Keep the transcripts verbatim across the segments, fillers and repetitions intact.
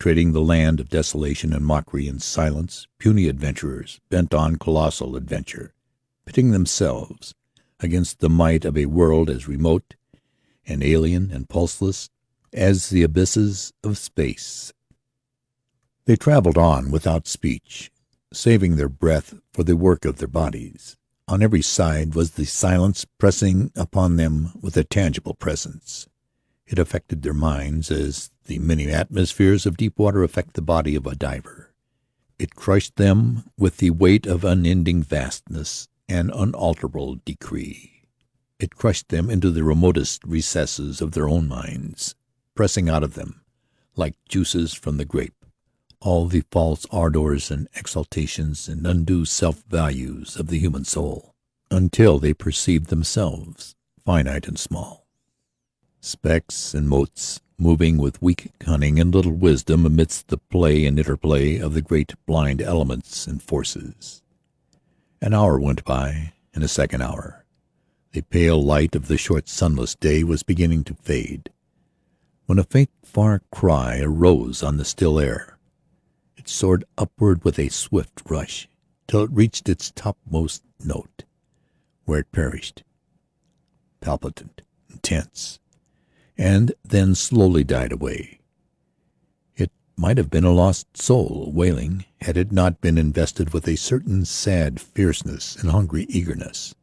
trading the land of desolation and mockery and silence, puny adventurers bent on colossal adventure, pitting themselves against the might of a world as remote and alien and pulseless as the abysses of space. They traveled on without speech, saving their breath for the work of their bodies. On every side was the silence pressing upon them with a tangible presence. It affected their minds as the many atmospheres of deep water affect the body of a diver. It crushed them with the weight of unending vastness and unalterable decree. It crushed them into the remotest recesses of their own minds, pressing out of them, like juices from the grape, all the false ardors and exaltations and undue self-values of the human soul, until they perceived themselves finite and small, specks and motes, moving with weak cunning and little wisdom amidst the play and interplay of the great blind elements and forces. An hour went by, and a second hour. The pale light of the short sunless day was beginning to fade, when a faint far cry arose on the still air. It soared upward with a swift rush, till it reached its topmost note, where it perished, palpitant, intense, and then slowly died away. It might have been a lost soul wailing, had it not been invested with a certain sad fierceness and hungry eagerness.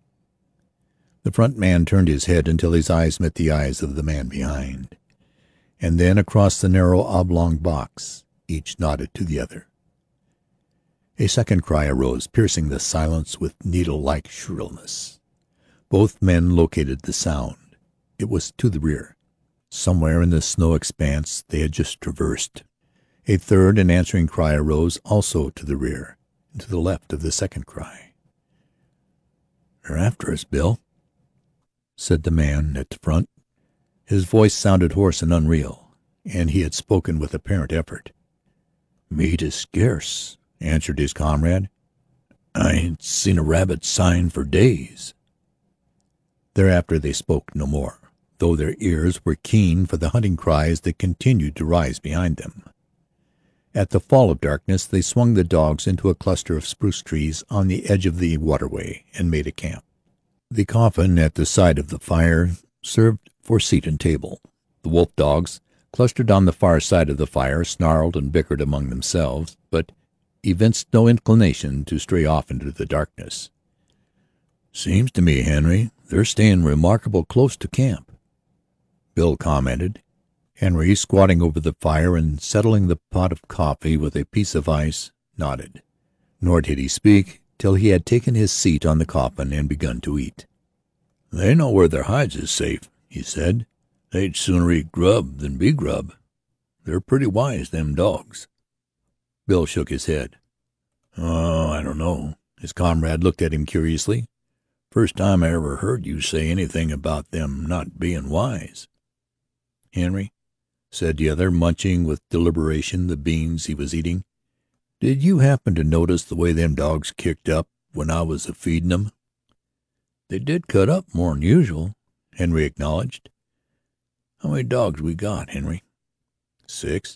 The front man turned his head until his eyes met the eyes of the man behind, and then across the narrow oblong box. Each nodded to the other. A second cry arose, piercing the silence with needle-like shrillness. Both men located the sound. It was to the rear, somewhere in the snow expanse they had just traversed. A third and answering cry arose, also to the rear, and to the left of the second cry. "They're after us, Bill," said the man at the front. His voice sounded hoarse and unreal, and he had spoken with apparent effort. "Meat is scarce," answered his comrade. "I ain't seen a rabbit sign for days." Thereafter they spoke no more, though their ears were keen for the hunting cries that continued to rise behind them. At the fall of darkness they swung the dogs into a cluster of spruce trees on the edge of the waterway and made a camp. The coffin at the side of the fire served for seat and table. The wolf dogs, clustered on the far side of the fire, snarled and bickered among themselves, but evinced no inclination to stray off into the darkness. "Seems to me, Henry, they're staying remarkable close to camp," Bill commented. Henry, squatting over the fire and settling the pot of coffee with a piece of ice, nodded. Nor did he speak till he had taken his seat on the coffin and begun to eat. "They know where their hides is safe," he said. "They'd sooner eat grub than be grub. They're pretty wise, them dogs." Bill shook his head. "Oh, I don't know." His comrade looked at him curiously. "First time I ever heard you say anything about them not being wise." "Henry," said the other, munching with deliberation the beans he was eating, "did you happen to notice the way them dogs kicked up when I was a-feedin' 'em?" "They did cut up more'n usual," Henry acknowledged. "How many dogs we got, Henry?" "Six."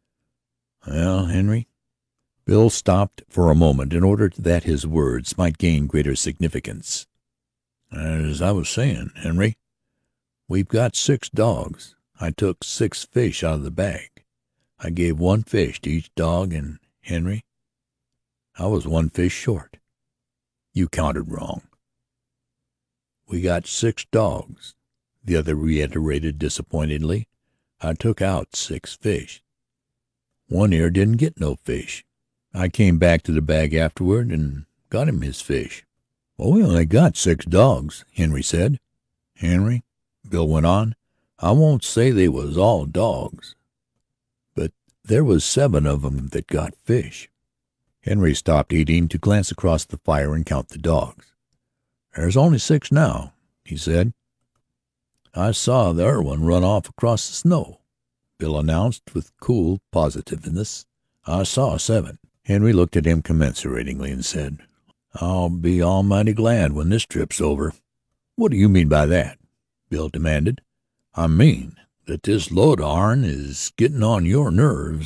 "Well, Henry—" Bill stopped for a moment in order that his words might gain greater significance. "As I was saying, Henry, we've got six dogs. I took six fish out of the bag. I gave one fish to each dog, and, Henry, I was one fish short." "You counted wrong." "We got six dogs," the other reiterated disappointedly. "I took out six fish. One ear didn't get no fish. I came back to the bag afterward and got him his fish." "Well, we only got six dogs," Henry said. "Henry," Bill went on, "I won't say they was all dogs, but there was seven of 'em that got fish." Henry stopped eating to glance across the fire and count the dogs. "There's only six now," he said. "I saw the other one run off across the snow," Bill announced with cool positiveness. "I saw seven." Henry looked at him commiseratingly and said, "I'll be almighty glad when this trip's over." "What do you mean by that?" Bill demanded. "I mean that this load of ourn is getting on your nerves